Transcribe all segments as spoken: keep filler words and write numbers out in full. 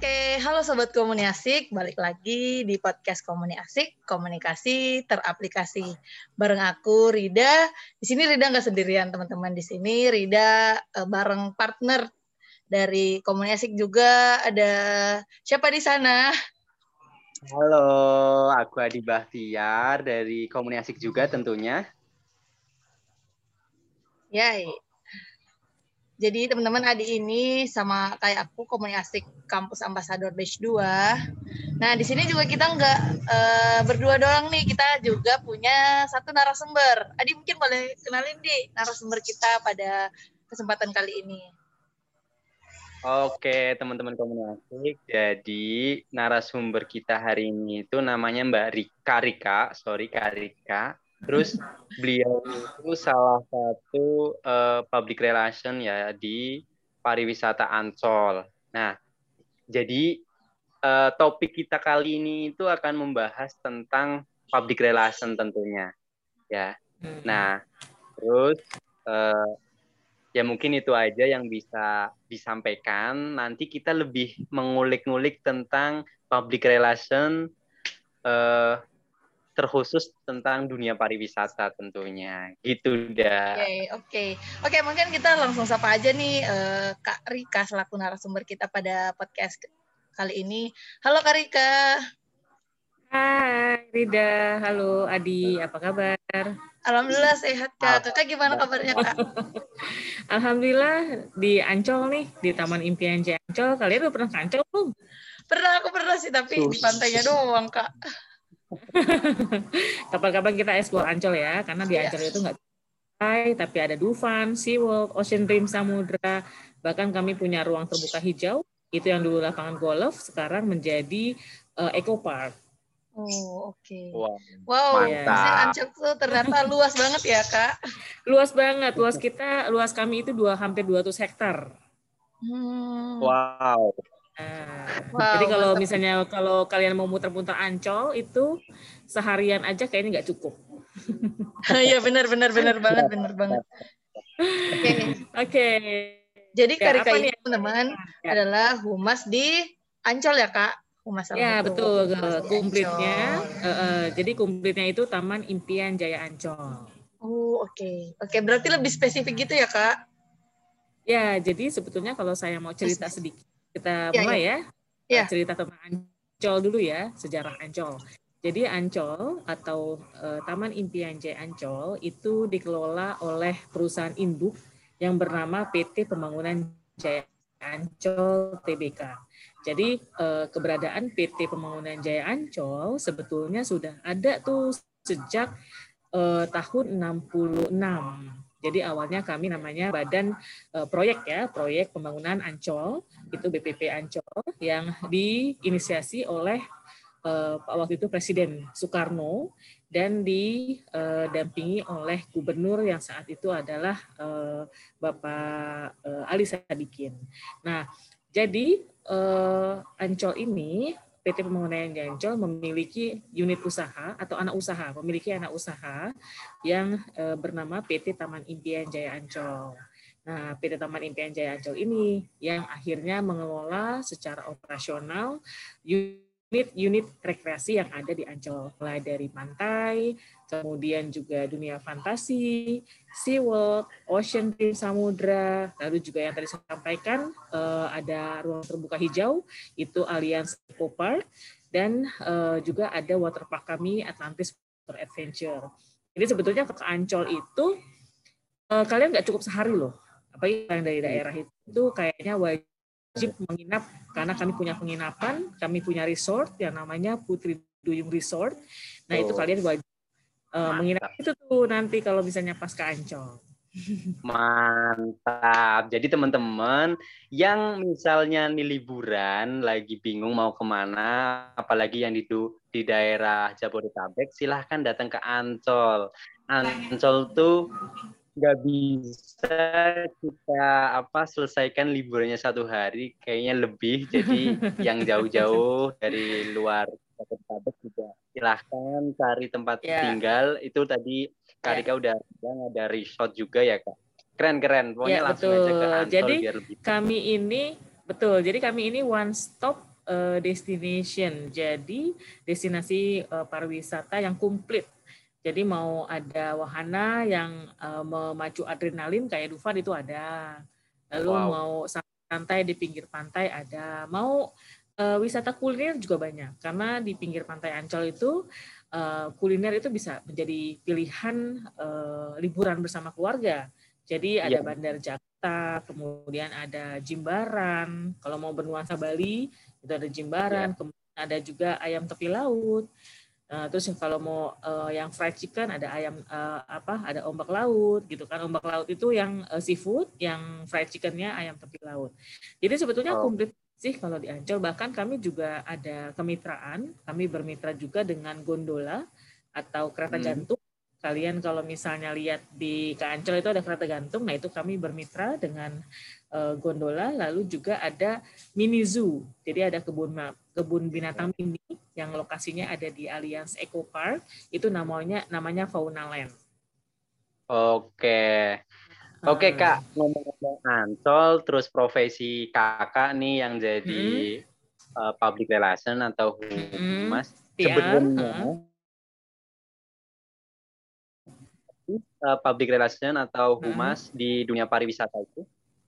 Oke, halo Sobat Komuni Asik, balik lagi di podcast Komuni Asik, komunikasi teraplikasi. Bareng aku, Rida. Di sini Rida nggak sendirian, teman-teman. Di sini Rida uh, bareng partner dari Komuni Asik juga. Ada siapa di sana? Halo, aku Adi Bahtiar dari Komuni Asik juga tentunya. Yay. Jadi teman-teman Adi ini sama kayak aku Komuni Asik Kampus Ambasador Batch dua. Nah, di sini juga kita nggak uh, berdua doang nih, kita juga punya satu narasumber. Adi mungkin boleh kenalin di narasumber kita pada kesempatan kali ini. Oke, teman-teman Komuni Asik. Jadi narasumber kita hari ini itu namanya Mbak Rika Rika, sorry Kak Rika. Terus beliau itu salah satu uh, public relation ya di pariwisata Ancol. Nah, jadi uh, topik kita kali ini itu akan membahas tentang public relation tentunya, ya. Nah, terus uh, ya mungkin itu aja yang bisa disampaikan. Nanti kita lebih mengulik-ngulik tentang public relation uh, terkhusus tentang dunia pariwisata tentunya. Gitu dah. Oke, okay, oke. Okay. Oke, okay, mungkin kita langsung sapa aja nih uh, Kak Rika selaku narasumber kita pada podcast kali ini. Halo Kak Rika. Hai Rida, halo Adi, apa kabar? Alhamdulillah sehat Kak. Kakak gimana kabarnya Kak? Alhamdulillah di Ancol nih, di Taman Impian Jaya Ancol. Kalian udah pernah ke Ancol belum? Pernah, aku pernah sih, tapi Sus. Di pantainya doang Kak. Kapan-kapan kita explore Ancol ya, karena di Ancol yeah. itu nggak tapi ada Dufan, SeaWorld, Ocean Dream Samudra, bahkan kami punya ruang terbuka hijau, itu yang dulu lapangan golf, sekarang menjadi uh, Eco Park. Oh, oke. Okay. Wow, wow mantap. Ancol tuh ternyata luas banget ya, Kak. Luas banget, luas kita, luas kami itu dua hampir dua ratus hektar. Hmm. Wow. Nah, wow. Jadi kalau mantap. Misalnya kalau kalian mau muter-muter Ancol itu seharian aja kayaknya nggak cukup. Iya benar benar benar banget benar banget. Oke. Okay. Oke. Okay. Jadi ya, Kak Rika ini teman-teman ya. adalah humas di Ancol ya, Kak? Humas ya betul, kumplitnya. Uh, uh, jadi kumplitnya itu Taman Impian Jaya Ancol. Oh oke, okay. oke okay, berarti lebih spesifik gitu ya Kak? Ya, jadi sebetulnya kalau saya mau cerita sedikit, kita ya, mulai ya, ya. cerita tentang Ancol dulu ya, sejarah Ancol. Jadi Ancol atau uh, Taman Impian Jaya Ancol itu dikelola oleh perusahaan induk yang bernama P T Pembangunan Jaya Ancol T B K. Jadi eh, keberadaan P T Pembangunan Jaya Ancol sebetulnya sudah ada tuh sejak eh, tahun enam puluh enam. Jadi awalnya kami namanya Badan eh, Proyek ya, Proyek Pembangunan Ancol, itu B P P Ancol yang diinisiasi oleh eh, waktu itu Presiden Soekarno dan didampingi oleh Gubernur yang saat itu adalah eh, Bapak eh, Ali Sadikin. Nah, jadi eh, Ancol ini, P T Pembangunan Jaya Ancol memiliki unit usaha atau anak usaha, memiliki anak usaha yang eh, bernama P T Taman Impian Jaya Ancol. Nah, P T Taman Impian Jaya Ancol ini yang akhirnya mengelola secara operasional unit-unit rekreasi yang ada di Ancol, mulai dari pantai, kemudian juga dunia fantasi, SeaWorld, Ocean Dream Samudra, lalu juga yang tadi saya sampaikan uh, ada ruang terbuka hijau, itu Alliance Eco Park, dan uh, juga ada waterpark kami Atlantis Water Adventure. Jadi sebetulnya ke Ancol itu uh, kalian nggak cukup sehari loh, apalagi yang dari daerah itu kayaknya wajib wajib menginap karena kami punya penginapan, kami punya resort yang namanya Putri Duyung Resort. Nah, oh. itu kalian wajib uh, menginap itu tuh nanti kalau misalnya pas ke Ancol. Mantap. Jadi teman-teman yang misalnya nih liburan lagi bingung mau kemana, apalagi yang di di daerah Jabodetabek, silahkan datang ke Ancol. Ancol tuh nggak bisa kita apa selesaikan liburannya satu hari, kayaknya lebih. Jadi yang jauh-jauh dari luar Jabodetabek juga silahkan cari tempat yeah. tinggal. Itu tadi Kak Rika yeah. udah bilang ada resort juga ya Kak. Keren-keren. Pokoknya yeah, langsung betul. aja ke Ancol jadi biar lebih. Kami ini betul. Jadi kami ini one stop uh, destination. Jadi destinasi uh, pariwisata yang komplit. Jadi mau ada wahana yang uh, memacu adrenalin kayak Dufan itu ada. Lalu wow. mau santai di pinggir pantai ada. Mau uh, wisata kuliner juga banyak. Karena di pinggir pantai Ancol itu uh, kuliner itu bisa menjadi pilihan uh, liburan bersama keluarga. Jadi ada yeah. Bandar Jakarta, kemudian ada Jimbaran. Kalau mau bernuansa Bali itu ada Jimbaran. Yeah. Kemudian ada juga ayam tepi laut. Uh, terus kalau mau uh, yang fried chicken ada ayam uh, apa ada ombak laut gitu kan. Ombak laut itu yang uh, seafood, yang fried chickennya ayam tepi laut. Jadi sebetulnya oh. komplit sih kalau di Ancol. Bahkan kami juga ada kemitraan, kami bermitra juga dengan gondola atau kereta hmm. gantung. Kalian kalau misalnya lihat di ke Ancol itu ada kereta gantung, nah itu kami bermitra dengan uh, gondola. Lalu juga ada mini zoo, jadi ada kebun kebun binatang mini yang lokasinya ada di Allianz Eco Park, itu namanya namanya Fauna Land. Oke, oke hmm. Kak, ngomong-ngomong Ancol, terus profesi kakak nih yang jadi hmm. uh, public relation atau humas, hmm. sebenarnya hmm. uh, public relation atau humas hmm. di dunia pariwisata itu?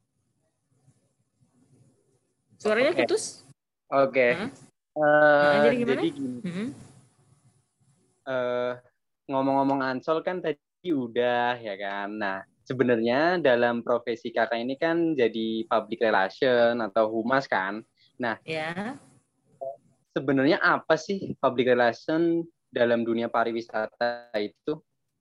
Suaranya okay. putus? Oke. Okay. Hmm. Uh, nah, jadi gimana? Jadi gini. Hmm. Uh, ngomong-ngomong Ancol kan tadi udah ya kan. Nah, sebenarnya dalam profesi kakak ini kan jadi public relation atau humas kan. Nah, ya. Sebenarnya apa sih public relation dalam dunia pariwisata itu?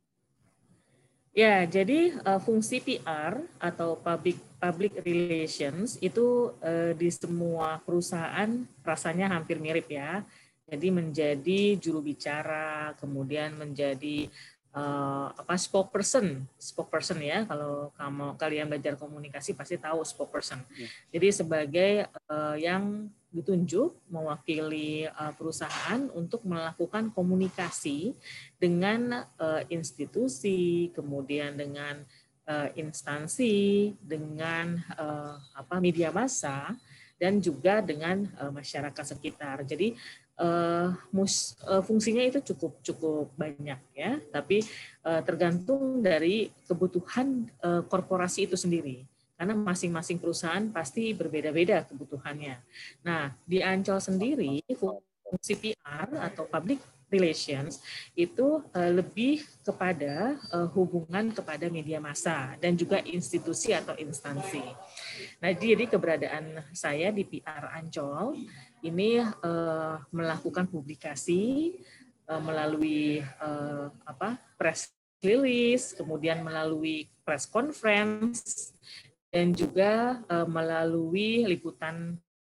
Ya, jadi uh, fungsi P R atau public public relations itu uh, di semua perusahaan rasanya hampir mirip ya. Jadi menjadi juru bicara, kemudian menjadi uh, apa spokesperson, spokesperson ya. Kalau kamu kalian belajar komunikasi pasti tahu spokesperson. Jadi sebagai uh, yang ditunjuk mewakili uh, perusahaan untuk melakukan komunikasi dengan uh, institusi, kemudian dengan uh, instansi, dengan uh, apa media massa, dan juga dengan uh, masyarakat sekitar. Jadi uh, mus, uh, fungsinya itu cukup cukup banyak ya, tapi uh, tergantung dari kebutuhan uh, korporasi itu sendiri. Karena masing-masing perusahaan pasti berbeda-beda kebutuhannya. Nah, di Ancol sendiri, fungsi P R atau public relations itu uh, lebih kepada uh, hubungan kepada media massa dan juga institusi atau instansi. Nah, jadi keberadaan saya di P R Ancol ini uh, melakukan publikasi uh, melalui uh, apa press release, kemudian melalui press conference, dan juga uh, melalui liputan.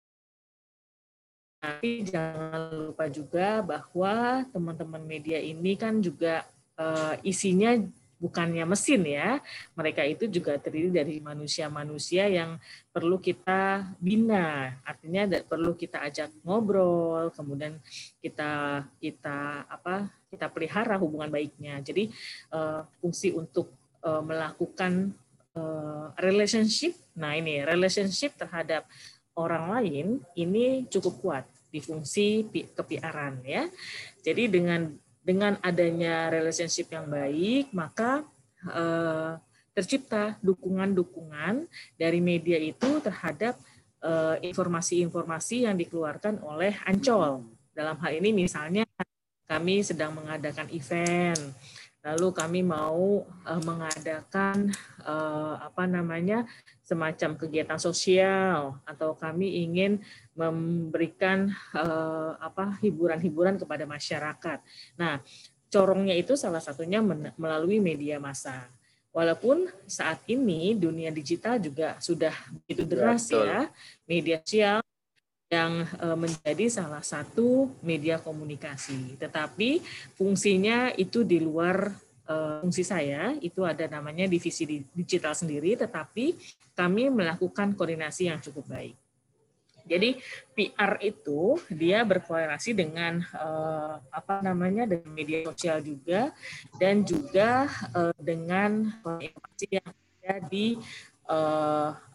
Tapi jangan lupa juga bahwa teman-teman media ini kan juga uh, isinya bukannya mesin ya. Mereka itu juga terdiri dari manusia-manusia yang perlu kita bina. Artinya perlu kita ajak ngobrol, kemudian kita kita apa? kita pelihara hubungan baiknya. Jadi uh, fungsi untuk uh, melakukan relationship, nah ini relationship terhadap orang lain ini cukup kuat di fungsi ke-P R-an ya. Jadi dengan dengan adanya relationship yang baik, maka eh, tercipta dukungan-dukungan dari media itu terhadap eh, informasi-informasi yang dikeluarkan oleh Ancol. Dalam hal ini misalnya kami sedang mengadakan event, lalu kami mau uh, mengadakan uh, apa namanya semacam kegiatan sosial, atau kami ingin memberikan uh, apa hiburan-hiburan kepada masyarakat. Nah, corongnya itu salah satunya melalui media massa. Walaupun saat ini dunia digital juga sudah begitu deras ya, media sosial yang menjadi salah satu media komunikasi. Tetapi fungsinya itu di luar uh, fungsi saya, itu ada namanya divisi digital sendiri, tetapi kami melakukan koordinasi yang cukup baik. Jadi P R itu dia berkorelasi dengan uh, apa namanya dengan media sosial juga, dan juga uh, dengan informasi yang ada di uh,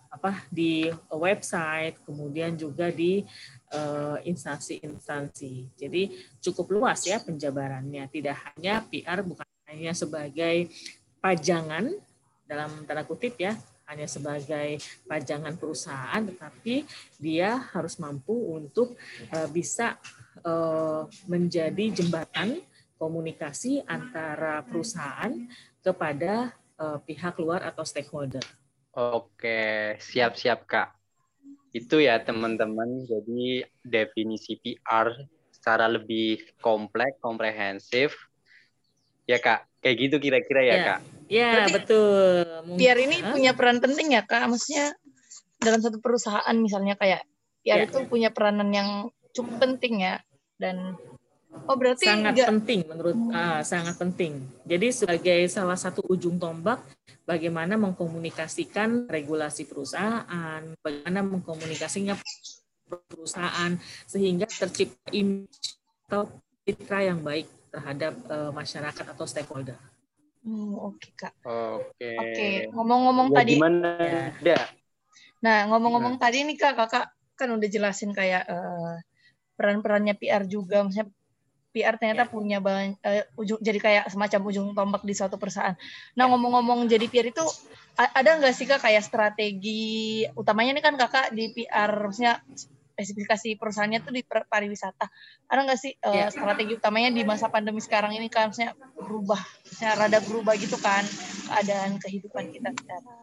apa di website, kemudian juga di uh, instansi-instansi. Jadi cukup luas ya penjabarannya. Tidak hanya P R bukan hanya sebagai pajangan dalam tanda kutip ya, hanya sebagai pajangan perusahaan, tetapi dia harus mampu untuk uh, bisa uh, menjadi jembatan komunikasi antara perusahaan kepada uh, pihak luar atau stakeholder. Oke, siap-siap Kak. Itu ya teman-teman, jadi definisi P R secara lebih kompleks, komprehensif. Ya Kak, kayak gitu kira-kira ya, ya Kak? Ya, berarti betul. P R ini huh? punya peran penting ya Kak, maksudnya dalam satu perusahaan misalnya kayak P R ya. Itu punya peranan yang cukup penting ya, dan oh berarti sangat enggak... penting menurut ah, sangat penting. Jadi sebagai salah satu ujung tombak bagaimana mengkomunikasikan regulasi perusahaan, bagaimana mengkomunikasinya perusahaan sehingga tercipta image atau citra yang baik terhadap uh, masyarakat atau stakeholder. Hmm, oke okay, Kak. Oke. Okay. Oke, okay. ngomong-ngomong ya, tadi. Gimana? Ya. Nah, ngomong-ngomong nah. tadi nih Kak, Kakak kan udah jelasin kayak uh, peran-perannya P R juga, maksudnya P R ternyata ya. punya banyak, uh, ujung, jadi kayak semacam ujung tombak di suatu perusahaan. Nah, ya. ngomong-ngomong jadi P R itu ada nggak sih Kak kayak strategi utamanya nih kan Kakak di P R, maksudnya spesifikasi perusahaannya tuh di pariwisata. Ada nggak sih uh, ya. strategi utamanya di masa pandemi sekarang ini kan, maksudnya berubah, maksudnya rada berubah gitu kan keadaan kehidupan kita sekarang.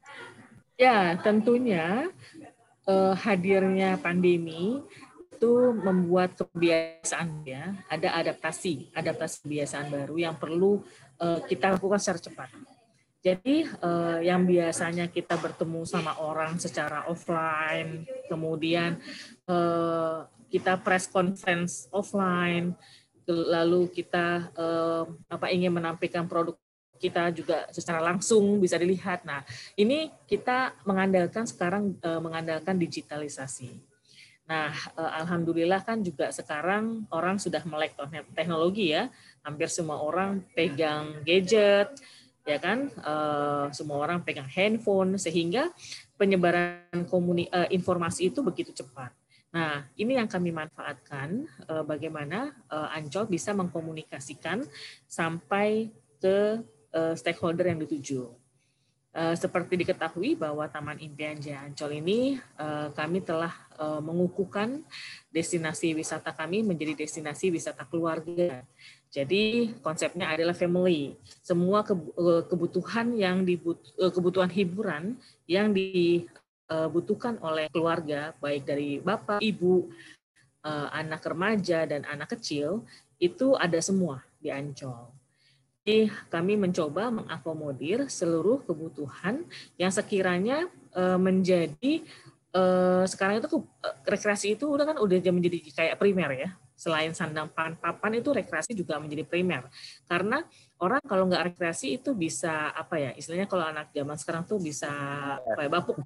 Ya, tentunya uh, hadirnya pandemi itu membuat kebiasaan ya, ada adaptasi, adaptasi kebiasaan baru yang perlu uh, kita lakukan secara cepat. Jadi uh, yang biasanya kita bertemu sama orang secara offline, kemudian uh, kita press conference offline, lalu kita uh, apa ingin menampilkan produk kita juga secara langsung bisa dilihat. Nah, ini kita mengandalkan sekarang uh, mengandalkan digitalisasi. Nah, alhamdulillah kan juga sekarang orang sudah melek teknologi ya. Hampir semua orang pegang gadget, ya kan? Uh, semua orang pegang handphone, sehingga penyebaran komuni, uh, informasi itu begitu cepat. Nah, ini yang kami manfaatkan, uh, bagaimana uh, Ancol bisa mengkomunikasikan sampai ke uh, stakeholder yang dituju. Uh, seperti diketahui bahwa Taman Impian Jaya Ancol ini uh, kami telah uh, mengukuhkan destinasi wisata kami menjadi destinasi wisata keluarga. Jadi konsepnya adalah family. Semua kebutuhan yang dibut, kebutuhan hiburan yang dibutuhkan oleh keluarga, baik dari bapak, ibu, uh, anak remaja dan anak kecil, itu ada semua di Ancol. Jadi kami mencoba mengakomodir seluruh kebutuhan yang sekiranya uh, menjadi uh, sekarang itu uh, rekreasi itu udah kan udah menjadi kayak primer ya. Selain sandang pangan papan itu rekreasi juga menjadi primer. Karena orang kalau nggak rekreasi itu bisa apa ya? Istilahnya kalau anak zaman sekarang tuh bisa apa ya, bapuk.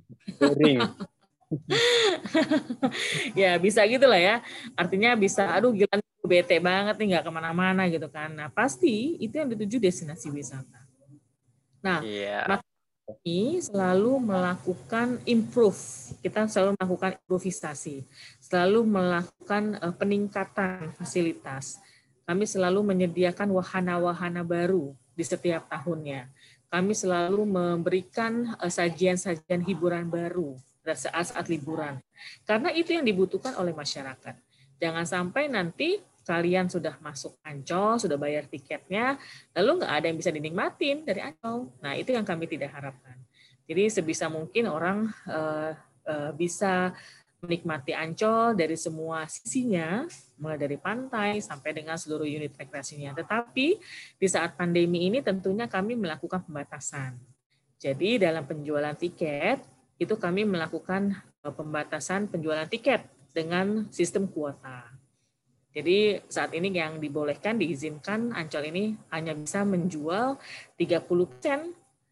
Ya bisa gitulah ya. Artinya bisa aduh gila bete banget nih nggak kemana-mana gitu kan. Nah pasti itu yang dituju destinasi wisata. Nah yeah. maka kami selalu melakukan improve, kita selalu melakukan improvisasi, selalu melakukan uh, peningkatan fasilitas. Kami selalu menyediakan wahana-wahana baru di setiap tahunnya. Kami selalu memberikan uh, sajian-sajian hiburan baru saat-saat liburan. Karena itu yang dibutuhkan oleh masyarakat. Jangan sampai nanti kalian sudah masuk Ancol, sudah bayar tiketnya, lalu nggak ada yang bisa dinikmatin dari Ancol. Nah, itu yang kami tidak harapkan. Jadi sebisa mungkin orang uh, uh, bisa menikmati Ancol dari semua sisinya, mulai dari pantai sampai dengan seluruh unit rekreasinya. Tetapi di saat pandemi ini tentunya kami melakukan pembatasan. Jadi dalam penjualan tiket, itu kami melakukan pembatasan penjualan tiket dengan sistem kuota. Jadi saat ini yang dibolehkan, diizinkan Ancol ini hanya bisa menjual tiga puluh persen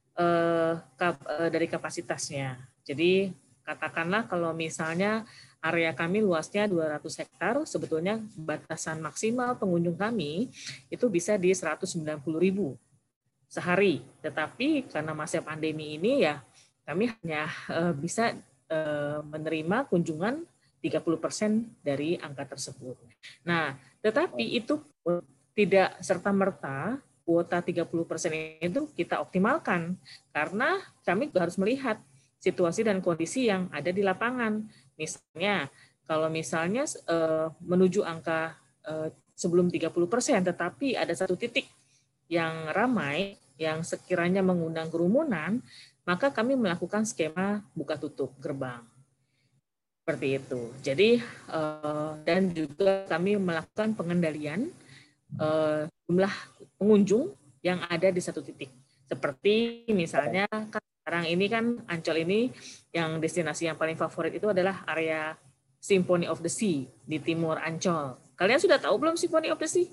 dari kapasitasnya. Jadi katakanlah kalau misalnya area kami luasnya dua ratus hektar, sebetulnya batasan maksimal pengunjung kami itu bisa di seratus sembilan puluh ribu sehari. Tetapi karena masa pandemi ini ya kami hanya uh, bisa uh, menerima kunjungan tiga puluh persen dari angka tersebut. Nah, tetapi itu tidak serta-merta kuota tiga puluh persen itu kita optimalkan, karena kami harus melihat situasi dan kondisi yang ada di lapangan. Misalnya, kalau misalnya uh, menuju angka uh, sebelum tiga puluh persen, tetapi ada satu titik yang ramai, yang sekiranya mengundang kerumunan, maka kami melakukan skema buka tutup gerbang. Seperti itu. Jadi, dan juga kami melakukan pengendalian jumlah pengunjung yang ada di satu titik. Seperti misalnya, kan sekarang ini kan Ancol ini yang destinasi yang paling favorit itu adalah area Symphony of the Sea di timur Ancol. Kalian sudah tahu belum Symphony of the Sea?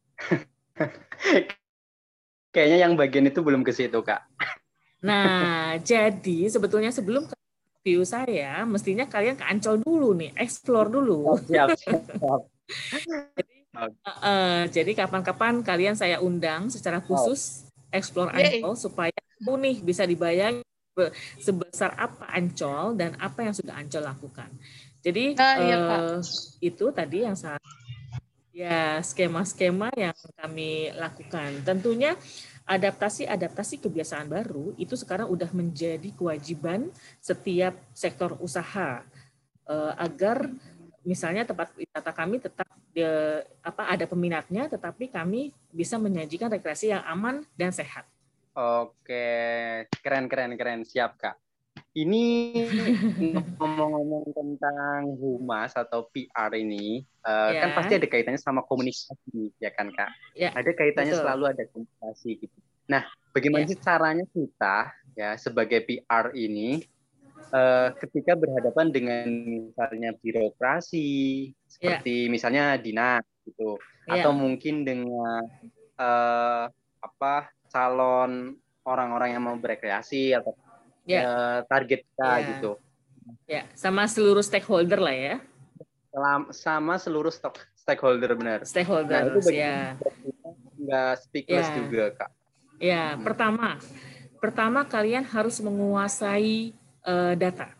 Kayaknya yang bagian itu belum ke situ, Kak. Nah, jadi sebetulnya sebelum ke view saya, mestinya kalian ke Ancol dulu nih, explore dulu. Oh, siap, siap. jadi, uh, jadi kapan-kapan kalian saya undang secara khusus oh. explore Ancol, supaya aku nih bisa dibayang sebesar apa Ancol dan apa yang sudah Ancol lakukan. Jadi ah, iya, uh, itu tadi yang saya ya skema-skema yang kami lakukan. Tentunya adaptasi-adaptasi kebiasaan baru itu sekarang udah menjadi kewajiban setiap sektor usaha uh, agar misalnya tempat wisata kami tetap de, apa ada peminatnya, tetapi kami bisa menyajikan rekreasi yang aman dan sehat. Oke, keren keren keren, siap Kak. Ini ngomong-ngomong tentang humas atau P R ini, uh, ya. kan pasti ada kaitannya sama komunikasi, ya kan Kak? Ya, ada kaitannya betul. Selalu ada komunikasi gitu. Nah, bagaimana ya. sih caranya kita ya sebagai P R ini uh, ketika berhadapan dengan misalnya birokrasi, seperti ya. misalnya dinas gitu, ya. atau mungkin dengan uh, apa calon orang-orang yang mau berekreasi atau ya. uh, target kita ya. gitu. Ya, sama seluruh stakeholder lah ya. Sama seluruh stakeholder benar. Stakeholder, nah, itu ya. Nggak speechless ya. juga Kak. Ya, hmm. pertama, pertama kalian harus menguasai uh, data.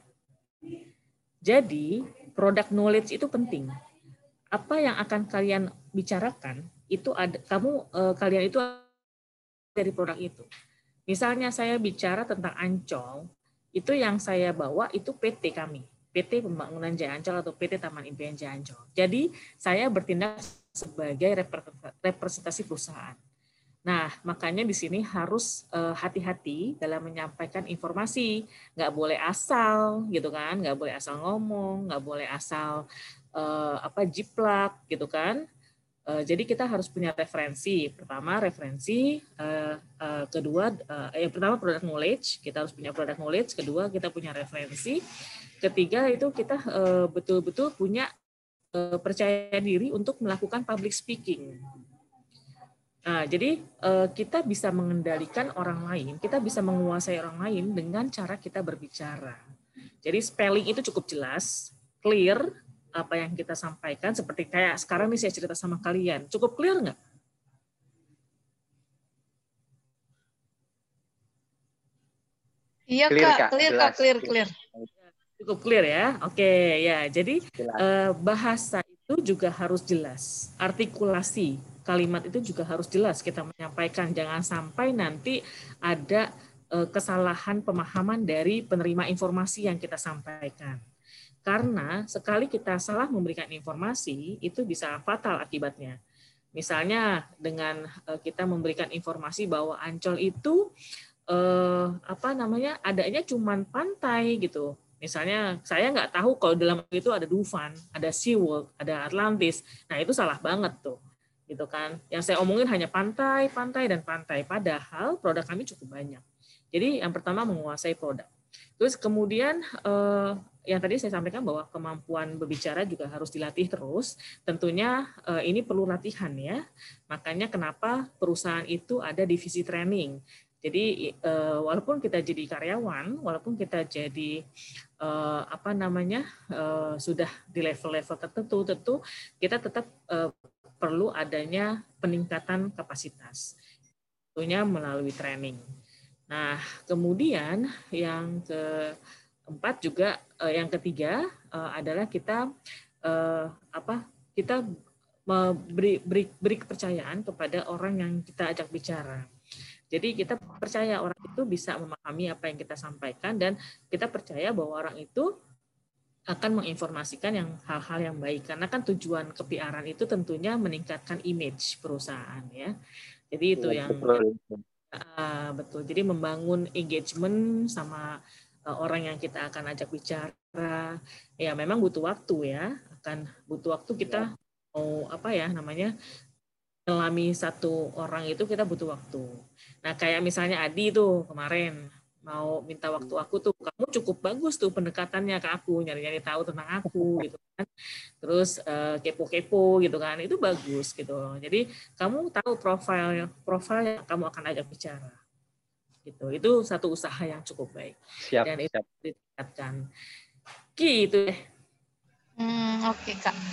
Jadi product knowledge itu penting. Apa yang akan kalian bicarakan itu ada, kamu uh, kalian itu dari produk itu. Misalnya saya bicara tentang Ancol, itu yang saya bawa itu P T kami, P T Pembangunan Jaya Ancol atau P T Taman Impian Jaya Ancol. Jadi saya bertindak sebagai representasi perusahaan. Nah, makanya di sini harus hati-hati dalam menyampaikan informasi, nggak boleh asal, gitu kan, nggak boleh asal ngomong, nggak boleh asal uh, apa jiplak, gitu kan. Uh, jadi kita harus punya referensi. Pertama referensi, uh, uh, kedua uh, yang pertama product knowledge, kita harus punya product knowledge. Kedua kita punya referensi. Ketiga itu kita uh, betul-betul punya uh, percaya diri untuk melakukan public speaking. Nah, jadi uh, kita bisa mengendalikan orang lain, kita bisa menguasai orang lain dengan cara kita berbicara. Jadi spelling itu cukup jelas, clear. Apa yang kita sampaikan, seperti kayak sekarang nih saya cerita sama kalian. Cukup clear nggak? Iya clear, Kak, clear Kak, clear, clear. Cukup clear ya? Oke, ya. Jadi jelas. Bahasa itu juga harus jelas. Artikulasi kalimat itu juga harus jelas kita menyampaikan. Jangan sampai nanti ada kesalahan pemahaman dari penerima informasi yang kita sampaikan. Karena sekali kita salah memberikan informasi, itu bisa fatal akibatnya. Misalnya dengan kita memberikan informasi bahwa Ancol itu eh, apa namanya adanya cuman pantai gitu. Misalnya saya nggak tahu kalau dalam itu ada Dufan, ada SeaWorld, ada Atlantis. Nah itu salah banget tuh, gitu kan. Yang saya omongin hanya pantai, pantai dan pantai. Padahal produk kami cukup banyak. Jadi yang pertama menguasai produk. Terus kemudian eh, yang tadi saya sampaikan bahwa kemampuan berbicara juga harus dilatih terus. Tentunya eh, ini perlu latihan ya. Makanya kenapa perusahaan itu ada divisi training. Jadi eh, walaupun kita jadi karyawan, walaupun kita jadi eh, apa namanya eh, sudah di level-level tertentu, tentu kita tetap eh, perlu adanya peningkatan kapasitas. Tentunya melalui training. Nah, kemudian yang keempat juga, eh, yang ketiga eh, adalah kita eh, apa? Kita beri, beri, beri kepercayaan kepada orang yang kita ajak bicara. Jadi kita percaya orang itu bisa memahami apa yang kita sampaikan dan kita percaya bahwa orang itu akan menginformasikan yang hal-hal yang baik. Karena kan tujuan ke P R-an itu tentunya meningkatkan image perusahaan ya. Jadi itu ya, yang betul. Uh, betul. Jadi membangun engagement sama uh, orang yang kita akan ajak bicara. Ya memang butuh waktu ya. Akan butuh waktu kita ya. Mau apa ya namanya? Melami satu orang itu kita butuh waktu. Nah kayak misalnya Adi tuh kemarin mau minta waktu aku tuh, kamu cukup bagus tuh pendekatannya ke aku, nyari-nyari tahu tentang aku gitu kan, terus uh, kepo-kepo gitu kan, itu bagus gitu. Jadi kamu tahu profil profil yang kamu akan ajak bicara gitu. Itu satu usaha yang cukup baik. Siap, dan itu siap. ditingkatkan gitu deh. Hmm, oke okay, Kak.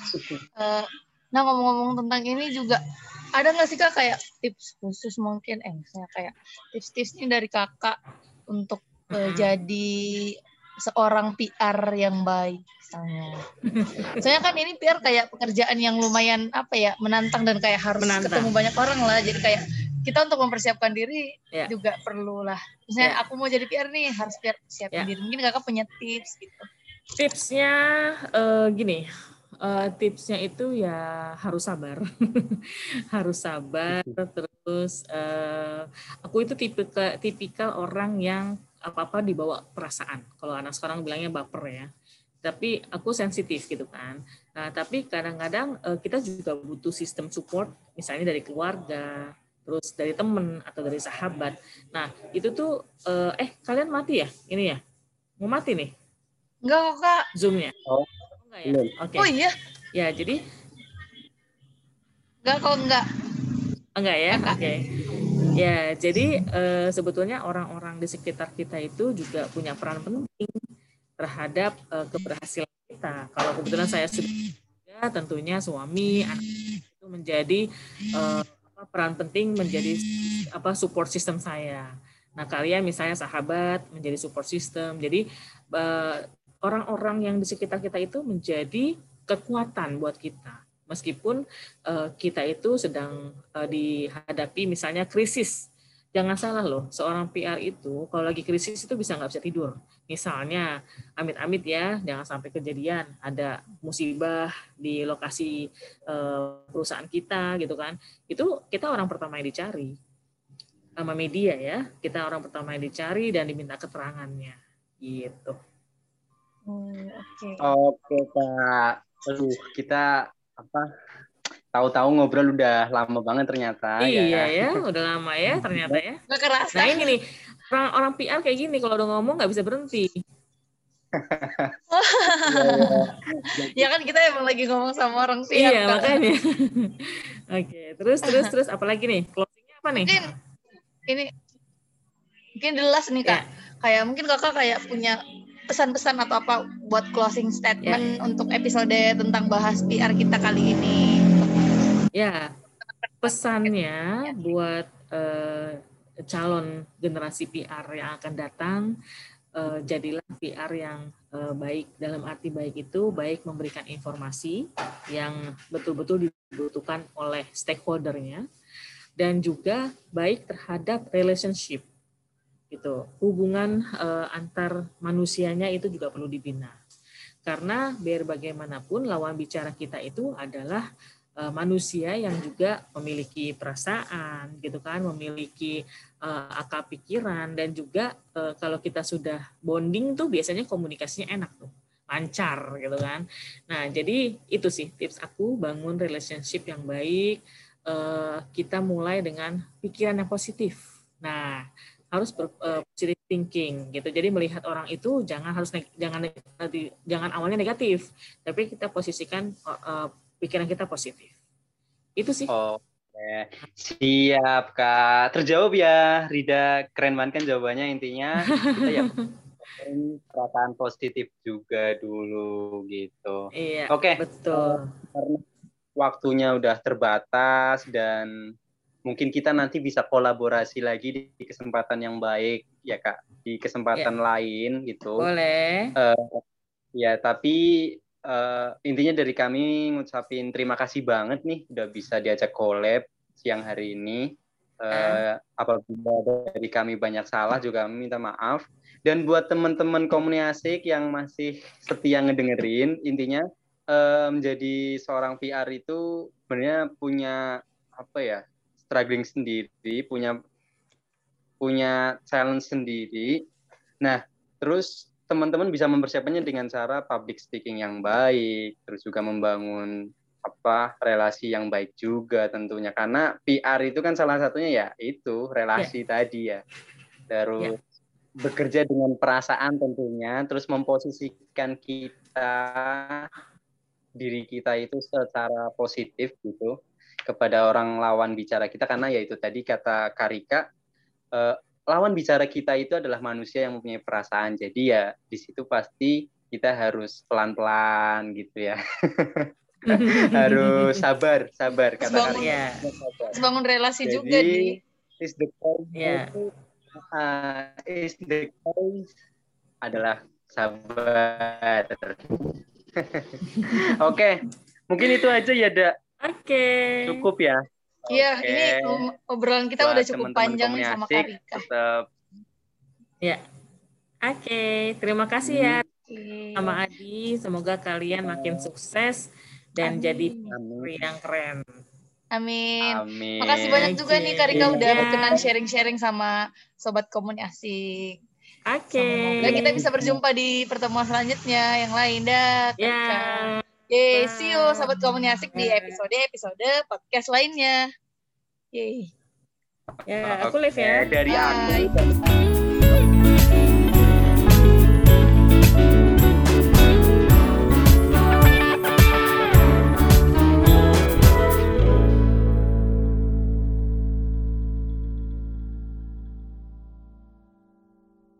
Uh, nah ngomong-ngomong tentang ini juga ada nggak sih Kak kayak tips khusus mungkin eh misalnya kayak tips-tipsnya dari Kakak untuk uh, hmm. jadi seorang P R yang baik misalnya. Soalnya kan ini P R kayak pekerjaan yang lumayan apa ya menantang dan kayak harus menantang. Ketemu banyak orang lah. Jadi kayak kita untuk mempersiapkan diri ya. Juga perlu lah. Misalnya ya. Aku mau jadi P R nih harus siapin ya. Diri. Mungkin Kakak punya tips gitu. Tipsnya uh, gini. Uh, tipsnya itu ya harus sabar, harus sabar. Terus uh, aku itu tipikal tipikal orang yang apa-apa dibawa perasaan. Kalau anak sekarang bilangnya baper ya. Tapi aku sensitif gitu kan. Nah tapi kadang-kadang uh, kita juga butuh sistem support, misalnya dari keluarga, terus dari teman atau dari sahabat. Nah itu tuh uh, eh kalian mati ya ini ya? Mau mati nih? Enggak kok Kak. Zoom-nya. Oh. Enggak ya? Oke. Okay. Oh iya. Ya, jadi enggak kok enggak. Enggak ya? Oke. Okay. Ya, jadi eh, sebetulnya orang-orang di sekitar kita itu juga punya peran penting terhadap eh, keberhasilan kita. Kalau kebetulan saya sudah ya, tentunya suami, anak itu menjadi eh, apa, peran penting menjadi apa support system saya. Nah, kalian misalnya sahabat menjadi support system. Jadi eh, orang-orang yang di sekitar kita itu menjadi kekuatan buat kita. Meskipun uh, kita itu sedang uh, dihadapi misalnya krisis. Jangan salah loh, seorang P R itu kalau lagi krisis itu bisa nggak bisa tidur. Misalnya, amit-amit ya, jangan sampai kejadian ada musibah di lokasi uh, perusahaan kita gitu kan. Itu kita orang pertama yang dicari sama media ya. Kita orang pertama yang dicari dan diminta keterangannya gitu. Hmm, oke. Okay. Oke Kak. Aduh, kita apa tahu-tahu ngobrol udah lama banget ternyata. Iya ya, ya udah lama ya ternyata ya. Gak kerasa. Nah ini nih orang orang P R kayak gini kalau udah ngomong nggak bisa berhenti. Ya kan kita emang lagi ngomong sama orang P R. Iya Kak. Makanya. Oke, terus terus terus apalagi nih? Closingnya apa nih? Mungkin ini mungkin jelas nih Kak. Ya. Kayak mungkin Kakak kayak punya pesan-pesan atau apa buat closing statement ya. Untuk episode tentang bahas P R kita kali ini. Ya, pesannya buat uh, calon generasi P R yang akan datang, uh, jadilah P R yang uh, baik. Dalam arti baik itu baik memberikan informasi yang betul-betul dibutuhkan oleh stakeholder-nya dan juga baik terhadap relationship. Gitu. Hubungan uh, antar manusianya itu juga perlu dibina. Karena biar bagaimanapun lawan bicara kita itu adalah uh, manusia yang juga memiliki perasaan, gitu kan, memiliki uh, akal pikiran dan juga uh, kalau kita sudah bonding tuh biasanya komunikasinya enak tuh, lancar gitu kan. Nah, jadi itu sih tips aku, bangun relationship yang baik. Uh, kita mulai dengan pikiran yang positif. Nah, harus ber, uh, positive thinking gitu. Jadi melihat orang itu jangan harus jangan jangan awalnya negatif, tapi kita posisikan uh, pikiran kita positif. Itu sih. Oke, siap Kak. Terjawab ya, Rida. Keren banget kan jawabannya. Intinya kita ya perasaan positif juga dulu gitu. Iya. Oke. Betul. Karena waktunya udah terbatas dan mungkin kita nanti bisa kolaborasi lagi di kesempatan yang baik ya Kak, di kesempatan ya. lain gitu. Boleh. Uh, ya tapi uh, intinya dari kami ngucapin terima kasih banget nih udah bisa diajak collab siang hari ini. Uh, apabila dari kami banyak salah juga kami minta maaf. Dan buat teman-teman komunikasi yang masih setia ngedengerin, intinya uh, menjadi seorang P R itu sebenarnya punya apa ya, struggling sendiri, punya punya challenge sendiri. Nah, terus teman-teman bisa mempersiapkannya dengan cara public speaking yang baik, terus juga membangun apa relasi yang baik juga tentunya, karena P R itu kan salah satunya ya itu relasi yeah. tadi ya, terus yeah. bekerja dengan perasaan tentunya, terus memposisikan kita diri kita itu secara positif gitu kepada orang lawan bicara kita, karena ya itu tadi kata Karika, eh, lawan bicara kita itu adalah manusia yang mempunyai perasaan, jadi ya di situ pasti kita harus pelan-pelan gitu ya. Harus sabar, sabar kata bangun, ya. bangun relasi jadi, juga di is the yeah. uh, is the adalah sabar. Oke, okay. Mungkin itu aja ya, Da. Oke. Okay. Cukup ya. Iya, okay. Ini obrolan kita Buat udah cukup teman-teman panjang sama Karika. Tetap. Ya. Oke, okay. Terima kasih hmm. ya sama Adi. Semoga kalian makin sukses dan Amin. jadi Amin. yang keren. Amin. Amin. Makasih banyak juga nih Karika udah yeah. berkenan sharing-sharing sama Sobat Komunikasi. Oke. Okay. Semoga kita bisa berjumpa di pertemuan selanjutnya yang lain dah. Ya. Yeah. Yeay, see you Sobat Komunikasi di episode-episode podcast lainnya. Yeay. Ya, aku live ya. Dari Bye. aku.